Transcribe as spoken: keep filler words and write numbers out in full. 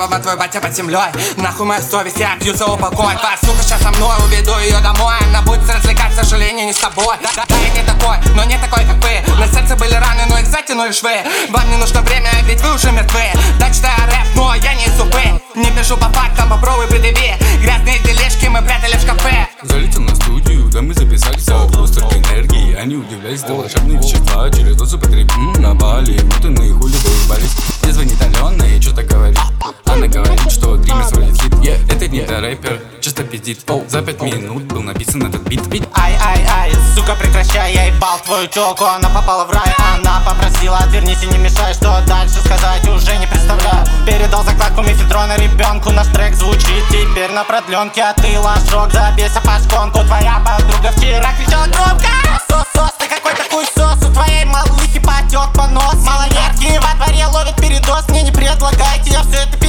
словно твой батя под землей. Нахуй моя совесть, я пью за упокой. Твоя сука сейчас со мной, уведу ее домой. Она будет развлекать, к сожалению, не с тобой. Да, да, я не такой, но не такой, как вы. На сердце были раны, но их затянули швы. Вам не нужно время, ведь вы уже мертвы. Да, читаю рэп, но я не супы. Не пишу по фактам, попробуй предъяви. Грязные дележки мы прятали в шкафе. Залетел на студию, да мы записались от столько энергии. Они удивлялись, да волшебные вещества через дозу потребим на Бали. Мутанные хули доебались. Мне звонит Алена и что-то говорит. Она говорит, что Дримерс вроде хит. yeah, Это не рэпер, чисто пиздит. За пять минут был написан этот бит. Ай-ай-ай, сука, прекращай, я ебал твою тёлку. Она попала в рай, она попросила: отвернись и не мешай. Что дальше сказать, уже не представляю. Передал закладку мефедрона ребенку. Наш трек звучит теперь на продленке. А ты ложок, забейся по шконку. Твоя подруга вчера кричала громко: сос-сос, ты какой-то хуй-сос. У твоей малыхи потек понос. Малолетки во дворе ловят передоз. Мне не предлагайте, я все это